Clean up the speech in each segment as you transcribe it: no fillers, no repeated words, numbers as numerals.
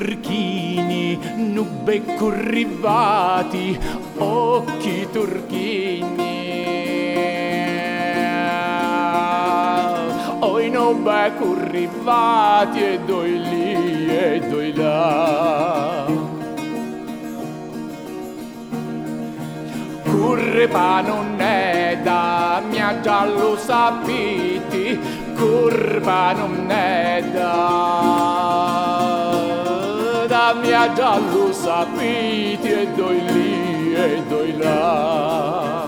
turchini, nubbe currivati, occhi turchini. Oi nubbe currivati e doi lì e doi là. Curva non è da mia già lo sapete, curva non è da mia già lo sapete e doi lì e doi là.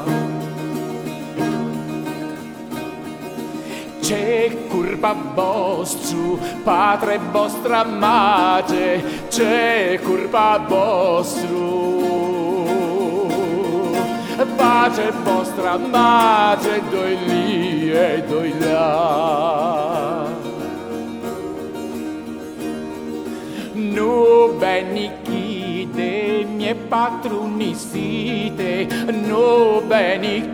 C'è curva vostro, padre vostra madre, c'è curva vostro. Pace vostra madre, doi lì e doi là. No beni de miei patroni site, no beni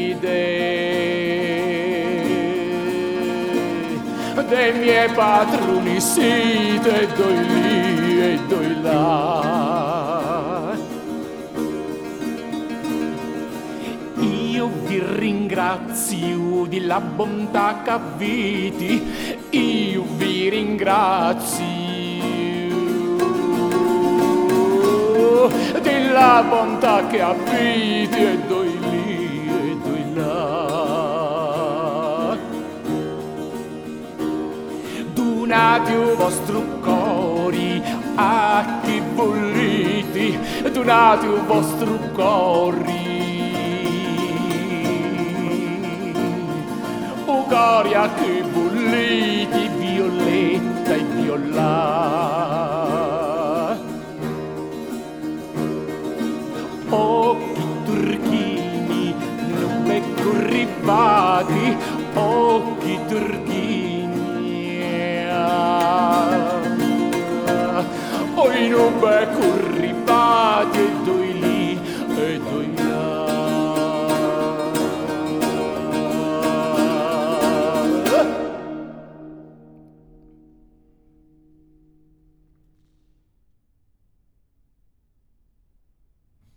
de miei patroni site, doi lì e doi là. Io vi ringrazio della bontà che avete, io vi ringrazio della bontà che avete e doi lì e doi là. Donate i vostri cori a chi volete, donate i vostri cori. Cori a che bolliti, violetta e viola. Occhi turchini, nubbe currivati, occhi turchini.